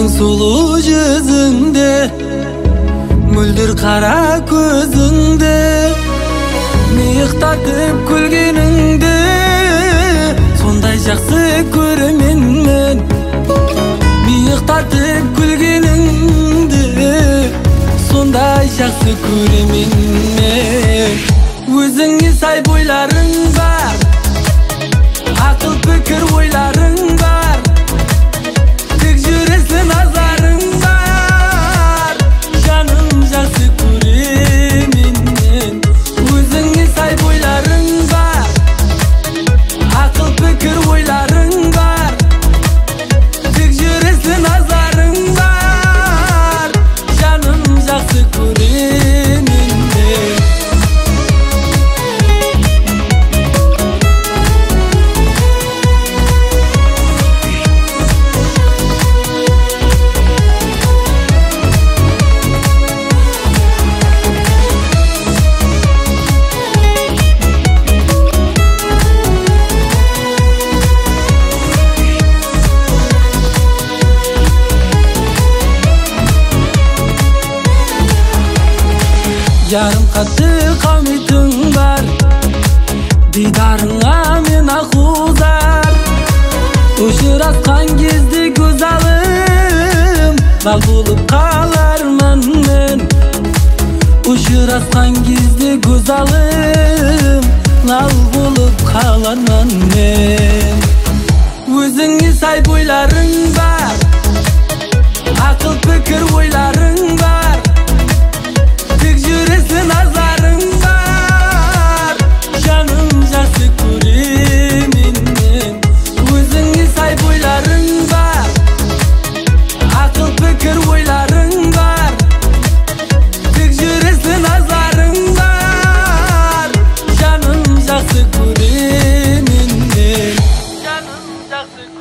Sulu yüzünde, müldir kara gözünde, mıyıktatıp külgeningde, sonday jakсы köremen men. Mıyıktatıp külgeningde, sonday jakсы köremen men. Özüңe сай boylarың бар, акыл пикир ойларың бар, тек жүресің назарың бар, жаным жақсы көремін мен. Өзіңе сай бойларың бар, ақыл пікір ойларың бар, тек жүресің назарың бар, жаным жақсы көремін мен. Yarım katı kamitің бар, дидарыңа мен ақузар. Ұшырасқан кезде көз алым, лал болып қалармын мен. Ұшырасқан кезде көз алым, лал болып қалармын мен. Өзіңе сай бойларың бар, ақыл пікір ойларың бар, тек жүресің назарың бар, жаным жақсы көремін мен. Өзіңе сай бойларың бар, ақыл пікір ойларың бар, тек жүресің назарың бар, жаным жақсы көремін мен. Жаным жақсы көремін.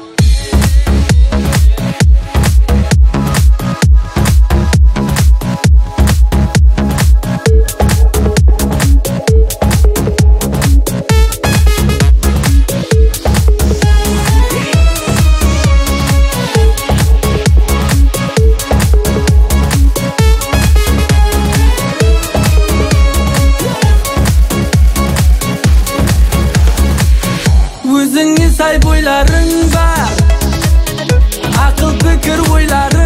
Өзіңе сай бойларың бар, ақыл пікір ойларың